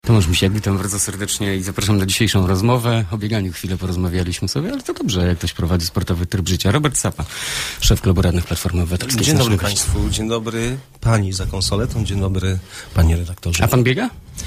Tomasz Misiak, witam bardzo serdecznie i zapraszam na dzisiejszą rozmowę. O bieganiu chwilę porozmawialiśmy sobie, ale to dobrze, jak ktoś prowadzi sportowy tryb życia. Robert Sapa, szef Klubu Radnych Platformy Obywatelskiej. Dzień dobry Państwu, dzień dobry Pani za konsoletą, dzień dobry Panie redaktorze. A Pan biega?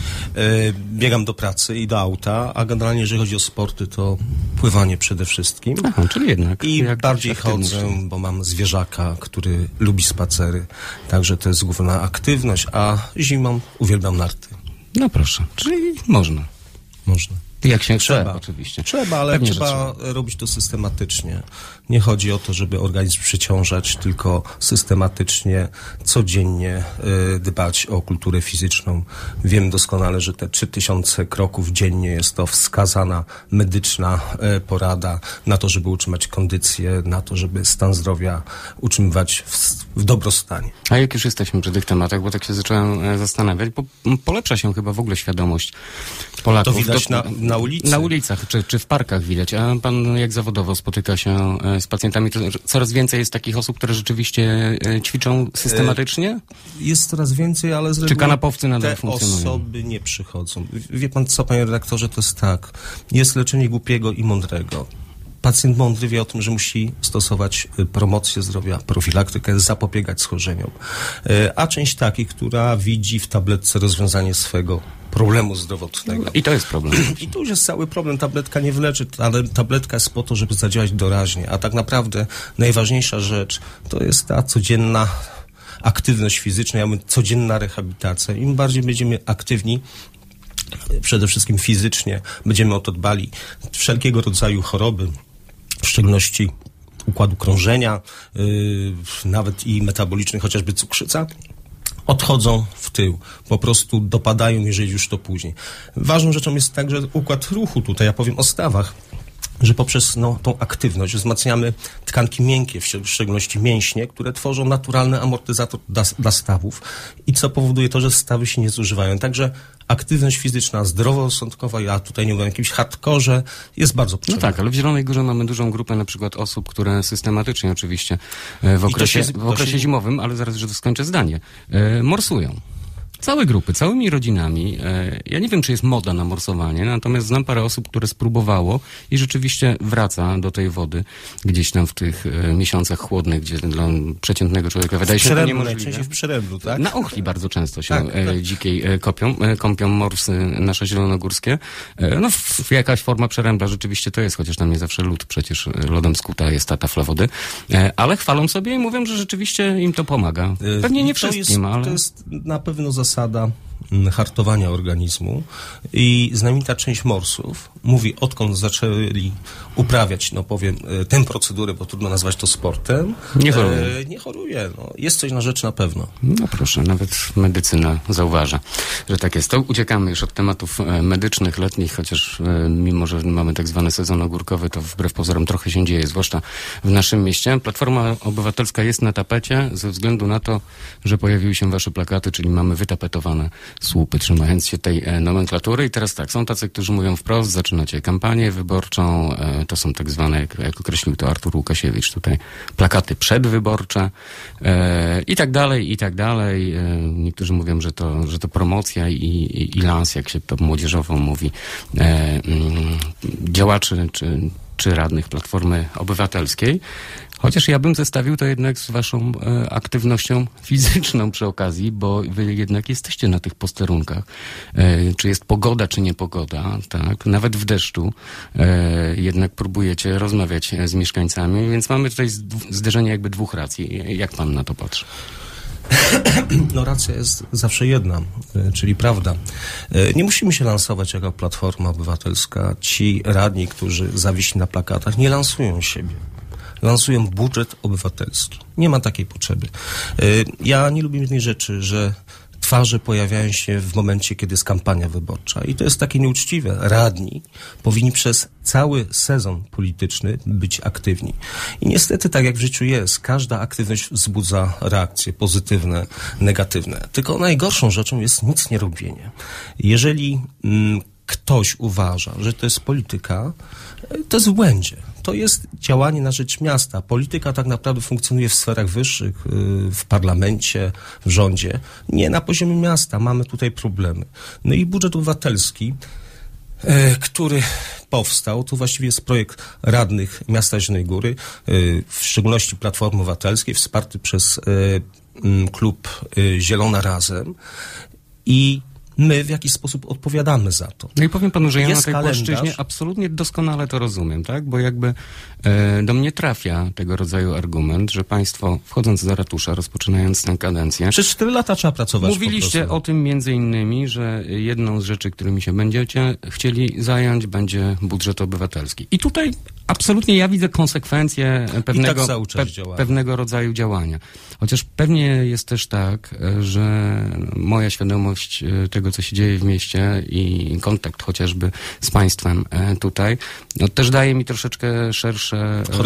Biegam do pracy i do auta, a generalnie jeżeli chodzi o sporty, to pływanie przede wszystkim. Aha, czyli jednak. I bardziej chodzę, bo mam zwierzaka, który lubi spacery, także to jest główna aktywność, a zimą uwielbiam narty. No proszę, czyli można. Można. Jak się chce, oczywiście. Trzeba, ale pewnie trzeba robić to systematycznie. Nie chodzi o to, żeby organizm przeciążać, tylko systematycznie, codziennie dbać o kulturę fizyczną. Wiem doskonale, że te 3000 kroków dziennie jest to wskazana medyczna porada na to, żeby utrzymać kondycję, na to, żeby stan zdrowia utrzymywać w dobrostanie. A jak już jesteśmy przy tych tematach, bo tak się zacząłem zastanawiać, bo polepsza się chyba w ogóle świadomość Polaków. To widać na ulicy. Na ulicach, czy w parkach widać. A pan jak zawodowo spotyka się z pacjentami? To coraz więcej jest takich osób, które rzeczywiście ćwiczą systematycznie? Jest coraz więcej, ale z reguły czy kanapowcy nadal funkcjonują? Te osoby nie przychodzą. Wie pan co, panie redaktorze, to jest tak. Jest leczenie głupiego i mądrego. Pacjent mądry wie o tym, że musi stosować promocję zdrowia, profilaktykę, zapobiegać schorzeniom. A część takich, która widzi w tabletce rozwiązanie swego problemu zdrowotnego. I to jest problem. I tu już jest cały problem. Tabletka nie wyleczy, ale tabletka jest po to, żeby zadziałać doraźnie. A tak naprawdę najważniejsza rzecz to jest ta codzienna aktywność fizyczna, ja mówię codzienna rehabilitacja. Im bardziej będziemy aktywni, przede wszystkim fizycznie, będziemy o to dbali. Wszelkiego rodzaju choroby, w szczególności układu krążenia, nawet i metabolicznych, chociażby cukrzyca, odchodzą w tył. Po prostu dopadają, jeżeli już to później. Ważną rzeczą jest także układ ruchu. Tutaj ja powiem o stawach, że poprzez tą aktywność wzmacniamy tkanki miękkie, w szczególności mięśnie, które tworzą naturalny amortyzator dla stawów i co powoduje to, że stawy się nie zużywają. Także aktywność fizyczna, zdroworozsądkowa, ja tutaj nie mówię o jakimś hardkorze, jest bardzo potrzebna. No tak, ale w Zielonej Górze mamy dużą grupę na przykład osób, które systematycznie oczywiście w okresie zimowym, ale zaraz, że to skończę zdanie, morsują. Całe grupy, całymi rodzinami. Ja nie wiem, czy jest moda na morsowanie, natomiast znam parę osób, które spróbowało i rzeczywiście wraca do tej wody gdzieś tam w tych miesiącach chłodnych, gdzie dla przeciętnego człowieka wydaje się to niemożliwe. Najczęściej w Przeręblu, tak? Na Ochli bardzo często się dzikiej kąpią morsy nasze zielonogórskie. No jakaś forma Przerębla rzeczywiście to jest, chociaż tam nie zawsze lód, przecież lodem skuta jest ta tafla wody. Ale chwalą sobie i mówią, że rzeczywiście im to pomaga. Pewnie nie wszystkim, ale... To jest na pewno zasada hartowania organizmu i znamienita część morsów mówi, odkąd zaczęli uprawiać, tę procedurę, bo trudno nazwać to sportem, nie choruje. Jest coś na rzecz na pewno. No proszę, nawet medycyna zauważa, że tak jest. To uciekamy już od tematów medycznych, letnich, chociaż mimo, że mamy tak zwany sezon ogórkowy, to wbrew pozorom trochę się dzieje, zwłaszcza w naszym mieście. Platforma Obywatelska jest na tapecie ze względu na to, że pojawiły się wasze plakaty, czyli mamy wytapetowane słupy, trzymając się tej nomenklatury. I teraz tak, są tacy, którzy mówią wprost, zaczynacie kampanię wyborczą, to są tak zwane, jak określił to Artur Łukasiewicz tutaj, plakaty przedwyborcze i tak dalej, i tak dalej. Niektórzy mówią, że to promocja i lans, jak się to młodzieżowo mówi, działaczy czy radnych Platformy Obywatelskiej. Chociaż ja bym zestawił to jednak z waszą aktywnością fizyczną przy okazji, bo wy jednak jesteście na tych posterunkach. Czy jest pogoda, czy nie pogoda, tak? Nawet w deszczu jednak próbujecie rozmawiać z mieszkańcami, więc mamy tutaj zderzenie jakby dwóch racji. Jak pan na to patrzy? Racja jest zawsze jedna, czyli prawda. Nie musimy się lansować jako Platforma Obywatelska. Ci radni, którzy zawiśli na plakatach, nie lansują siebie. Lansują budżet obywatelski. Nie ma takiej potrzeby. Ja nie lubię jednej rzeczy, że twarze pojawiają się w momencie, kiedy jest kampania wyborcza. I to jest takie nieuczciwe. Radni powinni przez cały sezon polityczny być aktywni. I niestety, tak jak w życiu jest, każda aktywność wzbudza reakcje pozytywne, negatywne. Tylko najgorszą rzeczą jest nic nie robienie. Jeżeli ktoś uważa, że to jest polityka, to jest w błędzie. to jest działanie na rzecz miasta. Polityka tak naprawdę funkcjonuje w sferach wyższych, w parlamencie, w rządzie. Nie na poziomie miasta. Mamy tutaj problemy. No i budżet obywatelski, który powstał, to właściwie jest projekt radnych miasta Zielonej Góry, w szczególności Platformy Obywatelskiej, wsparty przez klub Zielona Razem i my w jakiś sposób odpowiadamy za to. No i powiem panu, że ja jest na tej kalendarz. płaszczyźnie absolutnie doskonale to rozumiem, tak? Bo jakby do mnie trafia tego rodzaju argument, że państwo, wchodząc do ratusza, rozpoczynając tę kadencję... Przez 4 lata trzeba pracować. Mówiliście o tym między innymi, że jedną z rzeczy, którymi się będziecie chcieli zająć, będzie budżet obywatelski. I tutaj absolutnie ja widzę konsekwencje pewnego rodzaju działania. Chociaż pewnie jest też tak, że moja świadomość tego, co się dzieje w mieście i kontakt chociażby z państwem tutaj, no też daje mi troszeczkę szerszy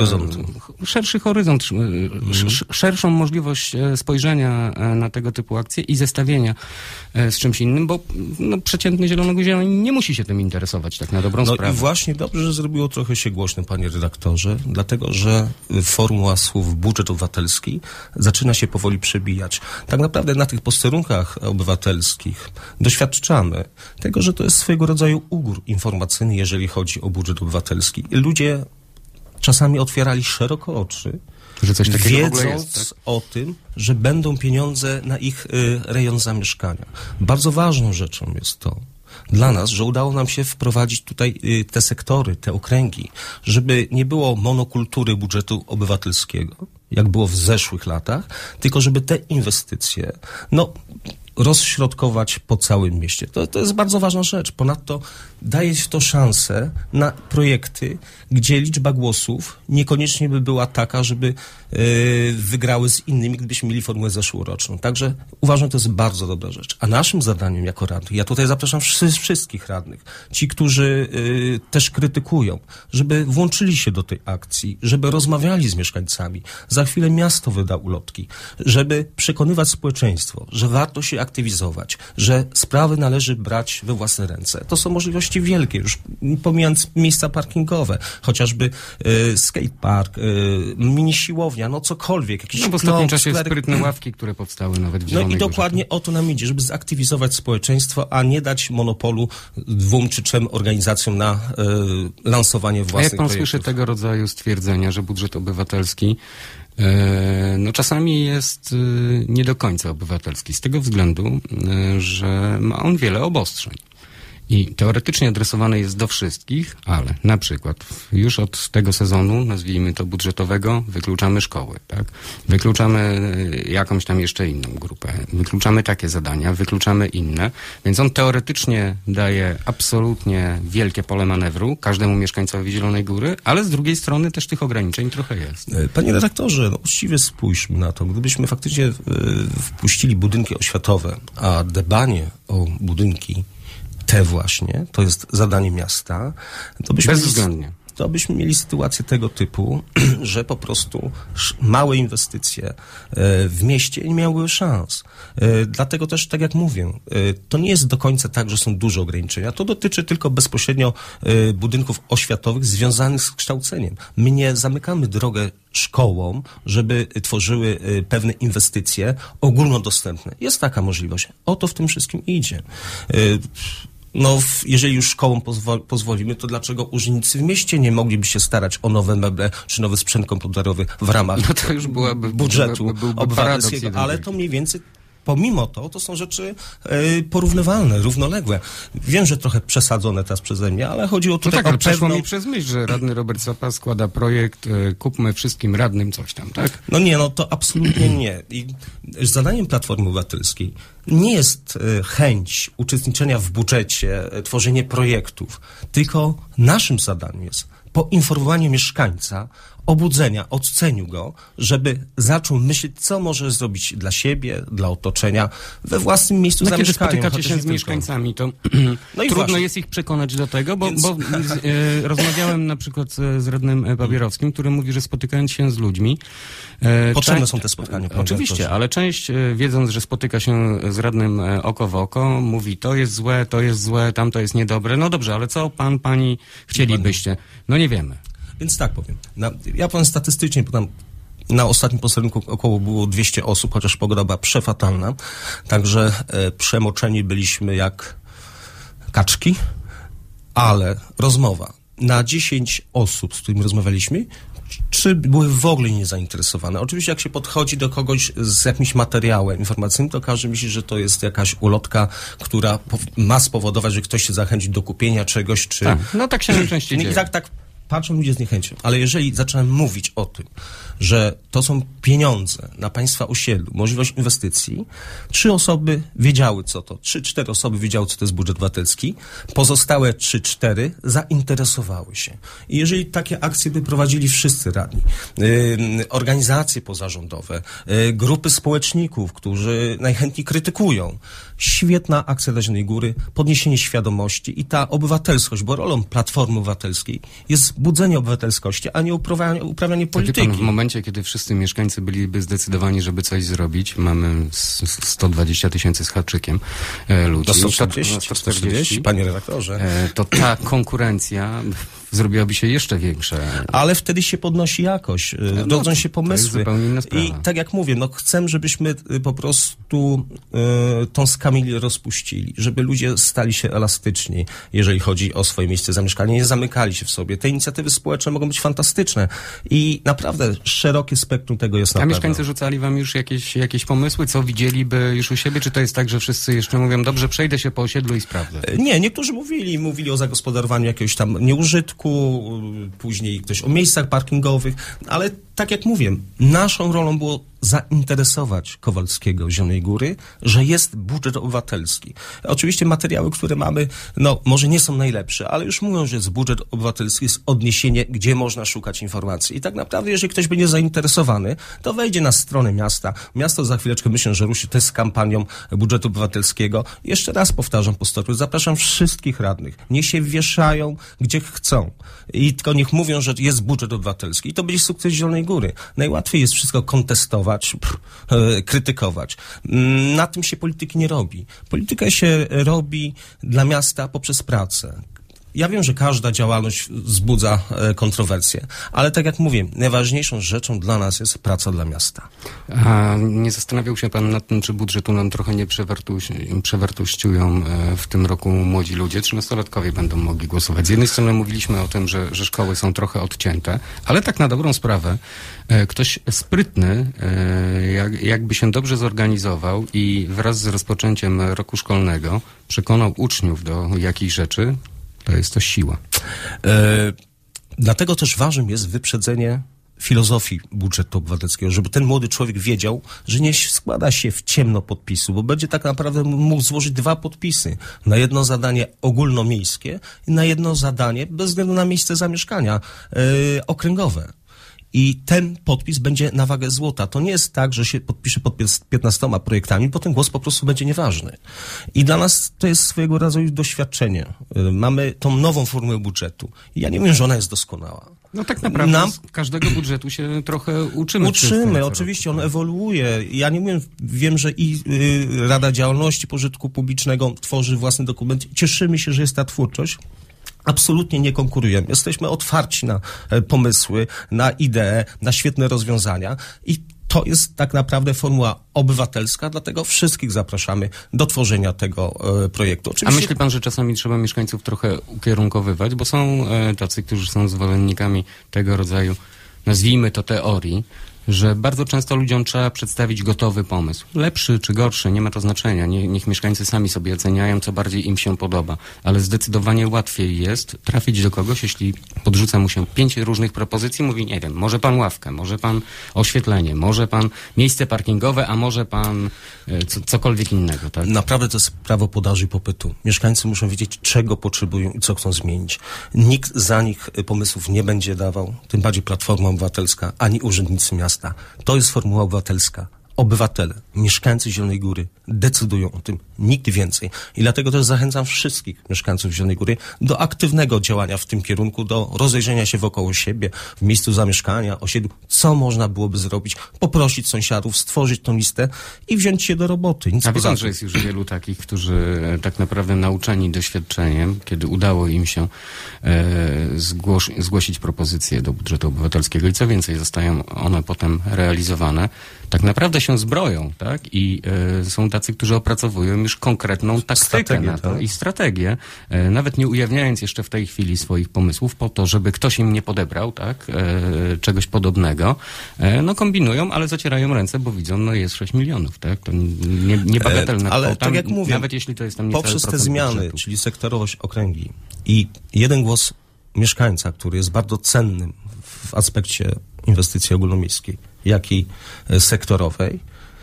horyzont, szerszą możliwość spojrzenia na tego typu akcje i zestawienia z czymś innym, bo no, przeciętny zielonogórzjanin nie musi się tym interesować tak na dobrą sprawę. No i właśnie dobrze, że zrobiło trochę się głośno, panie redaktorze, dlatego, że formuła słów budżet obywatelski zaczyna się powoli przebijać. Tak naprawdę na tych posterunkach obywatelskich doświadczamy tego, że to jest swojego rodzaju ugór informacyjny, jeżeli chodzi o budżet obywatelski. Ludzie czasami otwierali szeroko oczy, że coś takiego wiedząc w ogóle jest, tak? o tym, że będą pieniądze na ich rejon zamieszkania. Bardzo ważną rzeczą jest to dla nas, że udało nam się wprowadzić tutaj te sektory, te okręgi, żeby nie było monokultury budżetu obywatelskiego, jak było w zeszłych latach, tylko żeby te inwestycje, rozśrodkować po całym mieście. To jest bardzo ważna rzecz. Ponadto daje się to szansę na projekty, gdzie liczba głosów niekoniecznie by była taka, żeby wygrały z innymi, gdybyśmy mieli formułę zeszłoroczną. Także uważam, że to jest bardzo dobra rzecz. A naszym zadaniem jako radnych, ja tutaj zapraszam wszystkich radnych, ci, którzy też krytykują, żeby włączyli się do tej akcji, żeby rozmawiali z mieszkańcami. Za chwilę miasto wyda ulotki, żeby przekonywać społeczeństwo, że warto się aktywizować, że sprawy należy brać we własne ręce. To są możliwości wielkie, już pomijając miejsca parkingowe, chociażby skatepark, mini siłownia, cokolwiek. Jakiś w ostatnim czasie sprytne ławki, które powstały nawet w Zielonej Górze. I dokładnie o to nam idzie, żeby zaktywizować społeczeństwo, a nie dać monopolu 2 czy 3 organizacjom na lansowanie własnych projektów. A jak pan słyszy tego rodzaju stwierdzenia, że budżet obywatelski czasami jest nie do końca obywatelski, z tego względu, że ma on wiele obostrzeń. I teoretycznie adresowany jest do wszystkich, ale na przykład już od tego sezonu, nazwijmy to budżetowego, wykluczamy szkoły, tak? Wykluczamy jakąś tam jeszcze inną grupę, wykluczamy takie zadania, wykluczamy inne, więc on teoretycznie daje absolutnie wielkie pole manewru każdemu mieszkańcowi Zielonej Góry, ale z drugiej strony też tych ograniczeń trochę jest. Panie redaktorze, uczciwie spójrzmy na to. Gdybyśmy faktycznie wpuścili budynki oświatowe, a dbanie o budynki te właśnie, to jest zadanie miasta, to byśmy mieli sytuację tego typu, że po prostu małe inwestycje w mieście nie miały szans. Dlatego też, tak jak mówię, to nie jest do końca tak, że są duże ograniczenia. To dotyczy tylko bezpośrednio budynków oświatowych związanych z kształceniem. My nie zamykamy drogę szkołom, żeby tworzyły pewne inwestycje ogólnodostępne. Jest taka możliwość. O to w tym wszystkim idzie. Jeżeli już szkołom pozwolimy, to dlaczego urzędnicy w mieście nie mogliby się starać o nowe meble czy nowy sprzęt komputerowy w ramach to już budżetu obywatelskiego? Ale to mniej więcej pomimo to są rzeczy porównywalne, równoległe. Wiem, że trochę przesadzone teraz przeze mnie, ale chodzi o tutaj ale przeszło mi przez myśl, że radny Robert Sapa składa projekt kupmy wszystkim radnym coś tam, tak? To absolutnie nie. I zadaniem Platformy Obywatelskiej nie jest chęć uczestniczenia w budżecie, tworzenie projektów, tylko naszym zadaniem jest poinformowanie mieszkańca, obudzenia, odceniu go, żeby zaczął myśleć, co może zrobić dla siebie, dla otoczenia, we własnym miejscu zamieszkania. Kiedy spotykacie się z mieszkańcami, to trudno jest ich przekonać do tego, bo rozmawiałem na przykład z radnym Babierowskim, który mówi, że spotykając się z ludźmi... Potrzebne są te spotkania. Oczywiście, ale część, wiedząc, że spotyka się z radnym oko w oko, mówi, to jest złe, tamto jest niedobre. No dobrze, ale co pan, pani chcielibyście? No nie wiemy. Więc tak powiem. Ja powiem statystycznie, bo tam na ostatnim posterunku około było 200 osób, chociaż pogoda była przefatalna. Także przemoczeni byliśmy jak kaczki, ale rozmowa. Na 10 osób, z którymi rozmawialiśmy, 3 były w ogóle niezainteresowane. Oczywiście jak się podchodzi do kogoś z jakimś materiałem informacyjnym, to każdy myśli, że to jest jakaś ulotka, która ma spowodować, że ktoś się zachęci do kupienia czegoś, czy... Tak, no tak się najczęściej dzieje. I tak patrzą ludzie z niechęcią. Ale jeżeli zacząłem mówić o tym, że to są pieniądze na państwa osiedlu, możliwość inwestycji, 3 osoby wiedziały, co to. 3-4 osoby wiedziały, co to jest budżet obywatelski. Pozostałe 3-4 zainteresowały się. I jeżeli takie akcje by prowadzili wszyscy radni, organizacje pozarządowe, grupy społeczników, którzy najchętniej krytykują, świetna akcja dla Zielonej Góry, podniesienie świadomości i ta obywatelskość, bo rolą Platformy Obywatelskiej jest budzenie obywatelskości, a nie uprawianie polityki. W momencie, kiedy wszyscy mieszkańcy byliby zdecydowani, żeby coś zrobić, mamy 120 000 z haczykiem ludzi. Do 140, panie redaktorze. To ta konkurencja zrobiłaby się jeszcze większa. Ale wtedy się podnosi jakość, rodzą się pomysły. To jest zupełnie inna sprawa. I tak jak mówię, chcę, żebyśmy po prostu tą skamilę rozpuścili, żeby ludzie stali się elastyczni, jeżeli chodzi o swoje miejsce zamieszkania, nie zamykali się w sobie. Te inicjatywy społeczne mogą być fantastyczne i naprawdę szerokie spektrum tego jest na pewno. A mieszkańcy rzucali wam już jakieś pomysły, co widzieliby już u siebie, czy to jest tak, że wszyscy jeszcze mówią, dobrze, przejdę się po osiedlu i sprawdzę? Nie, niektórzy mówili o zagospodarowaniu jakiegoś tam nieużytku, później ktoś o miejscach parkingowych, ale tak jak mówię, naszą rolą było zainteresować Kowalskiego Zielonej Góry, że jest budżet obywatelski. Oczywiście materiały, które mamy, może nie są najlepsze, ale już mówią, że jest budżet obywatelski, jest odniesienie, gdzie można szukać informacji. I tak naprawdę, jeżeli ktoś będzie zainteresowany, to wejdzie na stronę miasta. Miasto za chwileczkę, myślę, że ruszy też z kampanią budżetu obywatelskiego. Jeszcze raz powtarzam po stopniu, zapraszam wszystkich radnych. Niech się wieszają, gdzie chcą. I tylko niech mówią, że jest budżet obywatelski. I to będzie sukces Zielonej Góry. Najłatwiej jest wszystko kontestować, krytykować. Na tym się polityki nie robi. Polityka się robi dla miasta poprzez pracę. Ja wiem, że każda działalność wzbudza kontrowersje, ale tak jak mówię, najważniejszą rzeczą dla nas jest praca dla miasta. A nie zastanawiał się pan nad tym, czy budżetu nam trochę nie przewartościują w tym roku młodzi ludzie? 13-latkowie będą mogli głosować. Z jednej strony mówiliśmy o tym, że szkoły są trochę odcięte, ale tak na dobrą sprawę ktoś sprytny, jakby się dobrze zorganizował i wraz z rozpoczęciem roku szkolnego przekonał uczniów do jakichś rzeczy, to jest to siła. Dlatego też ważnym jest wyprzedzenie filozofii budżetu obywatelskiego, żeby ten młody człowiek wiedział, że nie składa się w ciemno podpisu, bo będzie tak naprawdę mógł złożyć 2 podpisy. Na jedno zadanie ogólnomiejskie i na jedno zadanie, bez względu na miejsce zamieszkania, okręgowe. I ten podpis będzie na wagę złota. To nie jest tak, że się podpisze pod 15 projektami, bo ten głos po prostu będzie nieważny. I dla nas to jest swojego rodzaju doświadczenie. Mamy tą nową formę budżetu. I ja nie wiem, że ona jest doskonała. No tak naprawdę z każdego budżetu się trochę uczymy. Oczywiście, on ewoluuje. Ja nie wiem, że i Rada Działalności Pożytku Publicznego tworzy własny dokument. Cieszymy się, że jest ta twórczość. Absolutnie nie konkurujemy. Jesteśmy otwarci na pomysły, na idee, na świetne rozwiązania i to jest tak naprawdę formuła obywatelska, dlatego wszystkich zapraszamy do tworzenia tego projektu. Oczywiście... A myśli pan, że czasami trzeba mieszkańców trochę ukierunkowywać, bo są tacy, którzy są zwolennikami tego rodzaju, nazwijmy to teorii, że bardzo często ludziom trzeba przedstawić gotowy pomysł. Lepszy czy gorszy, nie ma to znaczenia. Niech mieszkańcy sami sobie oceniają, co bardziej im się podoba. Ale zdecydowanie łatwiej jest trafić do kogoś, jeśli podrzuca mu się 5 różnych propozycji, mówi, nie wiem, może pan ławkę, może pan oświetlenie, może pan miejsce parkingowe, a może pan cokolwiek innego, tak? Naprawdę to jest prawo podaży i popytu. Mieszkańcy muszą wiedzieć, czego potrzebują i co chcą zmienić. Nikt za nich pomysłów nie będzie dawał, tym bardziej Platforma Obywatelska, ani urzędnicy miasta. To jest formuła obywatelska. Obywatele, mieszkańcy Zielonej Góry decydują o tym, nikt więcej. I dlatego też zachęcam wszystkich mieszkańców Zielonej Góry do aktywnego działania w tym kierunku, do rozejrzenia się wokoło siebie, w miejscu zamieszkania, osiedlu, co można byłoby zrobić, poprosić sąsiadów, stworzyć tą listę i wziąć się do roboty. Nic A poza widzą, tym. że jest już wielu takich, którzy tak naprawdę nauczeni doświadczeniem, kiedy udało im się zgłosić propozycje do budżetu obywatelskiego i co więcej, zostają one potem realizowane, tak naprawdę się zbroją, tak? I są tacy, którzy opracowują już konkretną taktykę na to i strategię, nawet nie ujawniając jeszcze w tej chwili swoich pomysłów po to, żeby ktoś im nie podebrał, tak? Czegoś podobnego. No kombinują, ale zacierają ręce, bo widzą, no jest 6 milionów, tak? To niebagatelna ale kwota, tak jak mówię, nawet jeśli to jest tam niecały poprzez te procent zmiany, budżetu. czyli sektorowość okręgi i jeden głos mieszkańca, który jest bardzo cennym w aspekcie inwestycji ogólnomiejskiej, jak i sektorowej,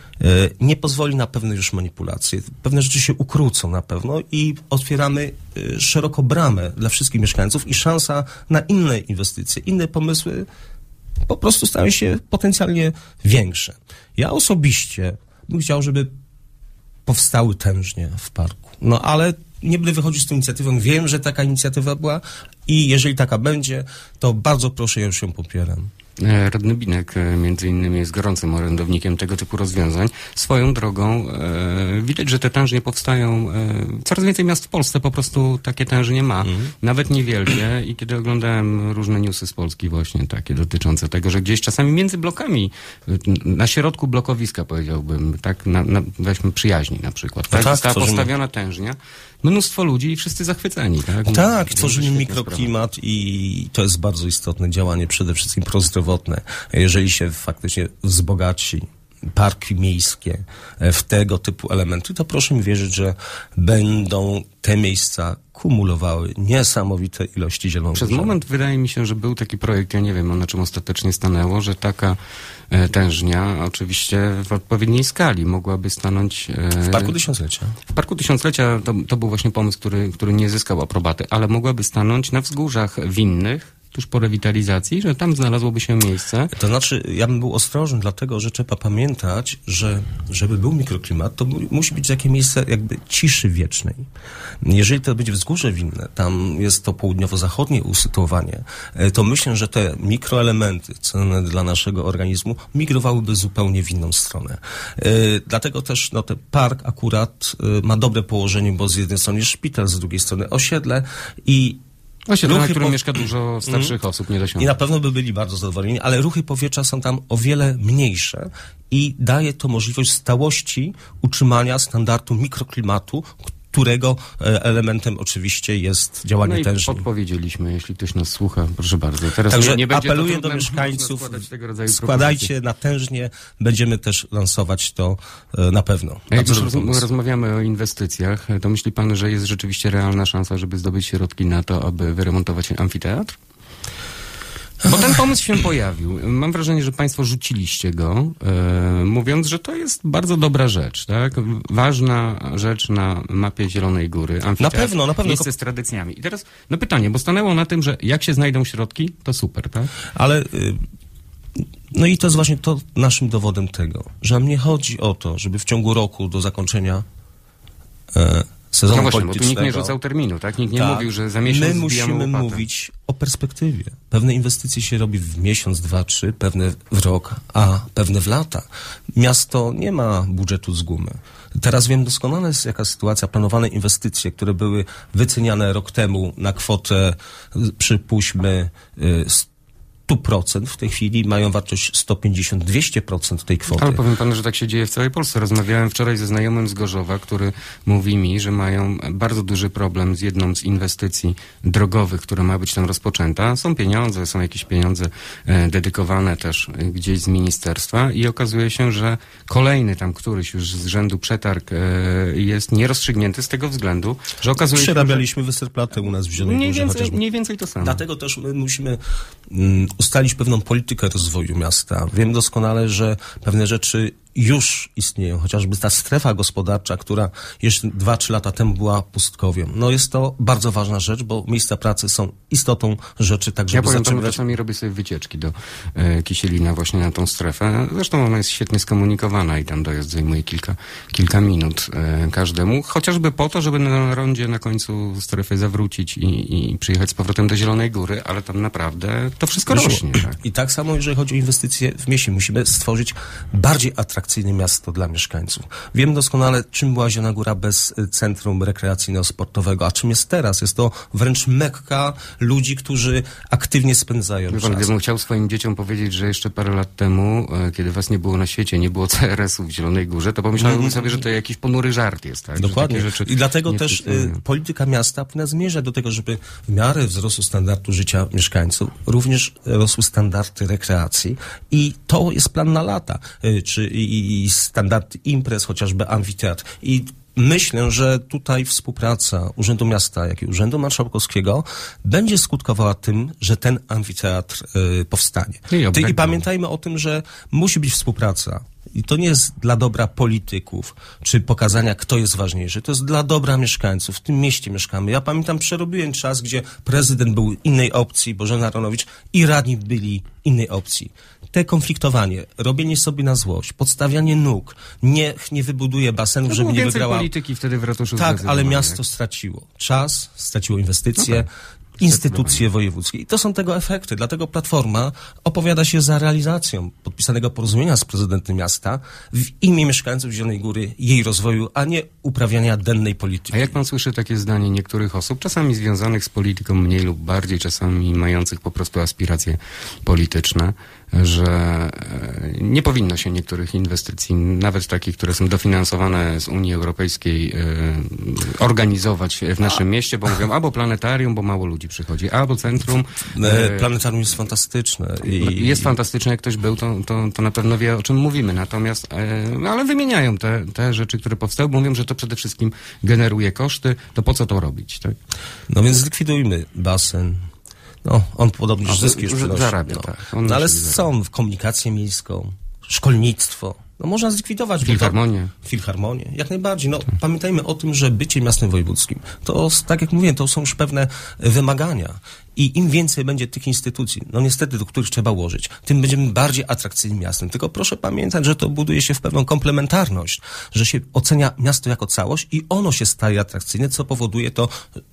nie pozwoli na pewne już manipulacje. Pewne rzeczy się ukrócą na pewno i otwieramy szeroko bramę dla wszystkich mieszkańców i szansa na inne inwestycje, inne pomysły po prostu stają się potencjalnie większe. Ja osobiście bym chciał, żeby powstały tężnie w parku. No ale nie będę wychodzić z tą inicjatywą. Wiem, że taka inicjatywa była i jeżeli taka będzie, to bardzo proszę, ja już ją popieram. Radny Binek między innymi jest gorącym orędownikiem tego typu rozwiązań. Swoją drogą widać, że te tężnie powstają. Coraz więcej miast w Polsce po prostu takie tężnie ma. Nawet niewielkie. I kiedy oglądałem różne newsy z Polski właśnie takie dotyczące tego, że gdzieś czasami między blokami, na środku blokowiska powiedziałbym, tak, weźmy Przyjaźni na przykład. Tak, została postawiona tężnia. Mnóstwo ludzi i wszyscy zachwyceni. Tak, tak, tworzymy mikroklimat i to jest bardzo istotne działanie, przede wszystkim prozdrowotne. Jeżeli się faktycznie wzbogaci parki miejskie w tego typu elementy, to proszę mi wierzyć, że będą te miejsca kumulowały niesamowite ilości zielonych. Przez moment wydaje mi się, że był taki projekt, ja nie wiem, na czym ostatecznie stanęło, że taka tężnia, oczywiście w odpowiedniej skali, mogłaby stanąć... W Parku Tysiąclecia. W Parku Tysiąclecia to był właśnie pomysł, który nie zyskał aprobaty, ale mogłaby stanąć na wzgórzach winnych, tuż po rewitalizacji, że tam znalazłoby się miejsce. To znaczy, ja bym był ostrożny, dlatego, że trzeba pamiętać, że żeby był mikroklimat, to musi być takie miejsce jakby ciszy wiecznej. Jeżeli to będzie wzgórze winne, tam jest to południowo-zachodnie usytuowanie, to myślę, że te mikroelementy cenne dla naszego organizmu migrowałyby zupełnie w inną stronę. Dlatego też ten park akurat ma dobre położenie, bo z jednej strony jest szpital, z drugiej strony osiedle i Osiedle, na którym mieszka dużo starszych osób, nie dosiągnie. I na pewno by byli bardzo zadowoleni, ale ruchy powietrza są tam o wiele mniejsze i daje to możliwość stałości utrzymania standardu mikroklimatu, którego elementem oczywiście jest działanie tężni. Podpowiedzieliśmy, jeśli ktoś nas słucha, proszę bardzo. Teraz także nie będzie apeluję do mieszkańców, składajcie na tężnie, będziemy też lansować to na pewno. Jak już rozmawiamy o inwestycjach, to myśli pan, że jest rzeczywiście realna szansa, żeby zdobyć środki na to, aby wyremontować amfiteatr? Bo ten pomysł się pojawił. Mam wrażenie, że państwo rzuciliście go, mówiąc, że to jest bardzo dobra rzecz, tak? Ważna rzecz na mapie Zielonej Góry. Amfiteatr, na pewno. Miejsce z tradycjami. I teraz, pytanie, bo stanęło na tym, że jak się znajdą środki, to super, tak? Ale... No i to jest właśnie to naszym dowodem tego, że nam nie chodzi o to, żeby w ciągu roku do zakończenia sezonu politycznego... Bo tu nikt nie rzucał terminu, tak? Nikt nie mówił, że za miesiąc my musimy łopatę. mówić o perspektywie. Pewne inwestycje się robi w miesiąc, 2, 3, pewne w rok, a pewne w lata. Miasto nie ma budżetu z gumy. Teraz wiem doskonale, jaka sytuacja, planowane inwestycje, które były wyceniane rok temu na kwotę, przypuśćmy, 100%, w tej chwili mają wartość 150-200% tej kwoty. Ale powiem panu, że tak się dzieje w całej Polsce. Rozmawiałem wczoraj ze znajomym z Gorzowa, który mówi mi, że mają bardzo duży problem z jedną z inwestycji drogowych, która ma być tam rozpoczęta. Są pieniądze, są jakieś pieniądze dedykowane też gdzieś z ministerstwa i okazuje się, że kolejny tam któryś już z rzędu przetarg jest nierozstrzygnięty z tego względu, że okazuje się, przerabialiśmy Westerplatte u nas w Zielonej Górze. Mniej więcej to samo. Dlatego też my musimy ustalić pewną politykę rozwoju miasta. Wiem doskonale, że pewne rzeczy już istnieją, chociażby ta strefa gospodarcza, która jeszcze 2-3 lata temu była pustkowiem. No jest to bardzo ważna rzecz, bo miejsca pracy są istotą rzeczy, tak żeby zatrzymywać. Ja czasami robię sobie wycieczki do Kisielina właśnie na tą strefę. Zresztą ona jest świetnie skomunikowana i tam dojazd zajmuje kilka minut każdemu. Chociażby po to, żeby na rondzie na końcu strefy zawrócić i przyjechać z powrotem do Zielonej Góry, ale tam naprawdę to wszystko rośnie. Tak? I tak samo, jeżeli chodzi o inwestycje w mieście. Musimy stworzyć bardziej atrakcyjne miasto dla mieszkańców. Wiem doskonale, czym była Zielona Góra bez centrum rekreacyjno-sportowego, a czym jest teraz. Jest to wręcz mekka ludzi, którzy aktywnie spędzają czas. Gdybym chciał swoim dzieciom powiedzieć, że jeszcze parę lat temu, kiedy was nie było na świecie, nie było CRS-u w Zielonej Górze, to pomyślałem sobie, że to jakiś ponury żart jest. Tak? Dokładnie. I dlatego też polityka miasta powinna zmierzać do tego, żeby w miarę wzrostu standardu życia mieszkańców również rosły standardy rekreacji i to jest plan na lata, i standard imprez, chociażby amfiteatr. I myślę, że tutaj współpraca Urzędu Miasta, jak i Urzędu Marszałkowskiego będzie skutkowała tym, że ten amfiteatr powstanie. I pamiętajmy o tym, że musi być współpraca. I to nie jest dla dobra polityków, czy pokazania, kto jest ważniejszy. To jest dla dobra mieszkańców. W tym mieście mieszkamy. Ja pamiętam, przerobiłem czas, gdzie prezydent był innej opcji, Bożena Aronowicz, i radni byli innej opcji. Te konfliktowanie, robienie sobie na złość, podstawianie nóg, niech nie wybuduje basenów, żeby nie wygrała... polityki wtedy w ratuszu. Tak, ale miasto straciło czas, straciło inwestycje, instytucje wojewódzkie. I to są tego efekty. Dlatego Platforma opowiada się za realizacją podpisanego porozumienia z prezydentem miasta w imię mieszkańców Zielonej Góry, jej rozwoju, a nie uprawiania dennej polityki. A jak pan słyszy takie zdanie niektórych osób, czasami związanych z polityką mniej lub bardziej, czasami mających po prostu aspiracje polityczne, że nie powinno się niektórych inwestycji, nawet takich, które są dofinansowane z Unii Europejskiej, organizować w naszym mieście, bo mówią albo planetarium, bo mało ludzi przychodzi, albo centrum. Planetarium jest fantastyczne. Jest fantastyczne, jak ktoś był, to na pewno wie, o czym mówimy. Natomiast, ale wymieniają te rzeczy, które powstały, bo mówią, że to przede wszystkim generuje koszty, to po co to robić? Tak? No więc zlikwidujmy basen. No, on podobnie zyski już przynosi. Zarabia, tak. Ale są w komunikację miejską, szkolnictwo. No można zlikwidować. Filharmonię, jak najbardziej. No, pamiętajmy o tym, że bycie miastem wojewódzkim, to, tak jak mówiłem, to są już pewne wymagania. I im więcej będzie tych instytucji, no niestety, do których trzeba łożyć, tym będziemy bardziej atrakcyjnym miastem. Tylko proszę pamiętać, że to buduje się w pewną komplementarność, że się ocenia miasto jako całość i ono się staje atrakcyjne, co powoduje to,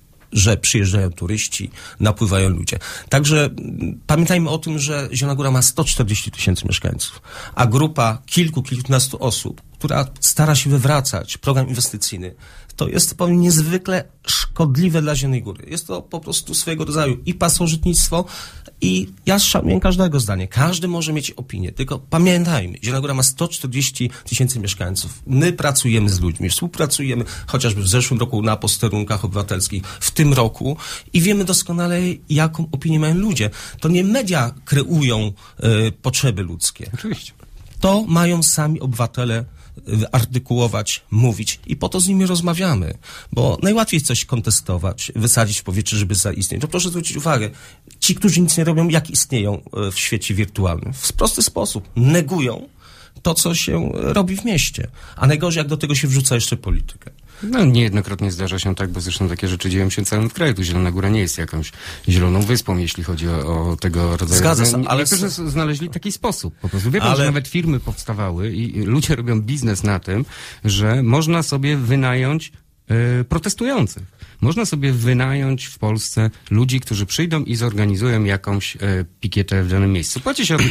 że przyjeżdżają turyści, napływają ludzie. Także pamiętajmy o tym, że Zielona Góra ma 140 000 mieszkańców, a grupa kilkunastu osób, która stara się wywracać program inwestycyjny, to jest powiem niezwykle szkodliwe dla Zielonej Góry. Jest to po prostu swojego rodzaju i pasożytnictwo i ja szanuję każdego zdania. Każdy może mieć opinię, tylko pamiętajmy, Zielona Góra ma 140 000 mieszkańców. My pracujemy z ludźmi, współpracujemy chociażby w zeszłym roku na posterunkach obywatelskich, w tym roku i wiemy doskonale, jaką opinię mają ludzie. To nie media kreują potrzeby ludzkie. Oczywiście. To mają sami obywatele artykułować, mówić i po to z nimi rozmawiamy, bo najłatwiej coś kontestować, wysadzić w powietrze, żeby zaistnieć. To proszę zwrócić uwagę, ci, którzy nic nie robią, jak istnieją w świecie wirtualnym? W prosty sposób. Negują to, co się robi w mieście. A najgorzej, jak do tego się wrzuca jeszcze politykę. No niejednokrotnie zdarza się tak, bo zresztą takie rzeczy dzieją się w całym kraju. Tu Zielona Góra nie jest jakąś zieloną wyspą, jeśli chodzi o tego rodzaju... Zgadza się, ale... Niektórzy znaleźli taki sposób. Po prostu wie pan, że nawet firmy powstawały i ludzie robią biznes na tym, że można sobie wynająć protestujących. Można sobie wynająć w Polsce ludzi, którzy przyjdą i zorganizują jakąś pikietę w danym miejscu. Płaci się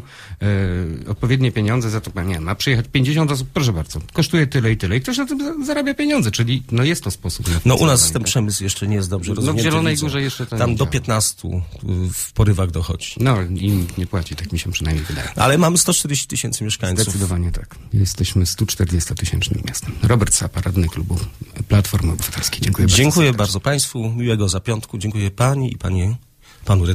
odpowiednie pieniądze za to. Nie, ma przyjechać 50 osób, proszę bardzo. Kosztuje tyle i tyle. I ktoś na tym zarabia pieniądze, czyli no jest to sposób. No u nas ten przemysł jeszcze nie jest dobrze rozumiany. No w Zielonej Górze jeszcze to tam nie do działa. 15 w porywach dochodzi. No i nikt nie płaci, tak mi się przynajmniej wydaje. Ale mamy 140 000 mieszkańców. Zdecydowanie tak. Jesteśmy 140 000 miastem. Robert Sapa, radny klubu Platformy Obywatelskiej. Dziękuję bardzo. Dziękuję bardzo Państwu. Miłego zapiątku. Dziękuję Pani i Panu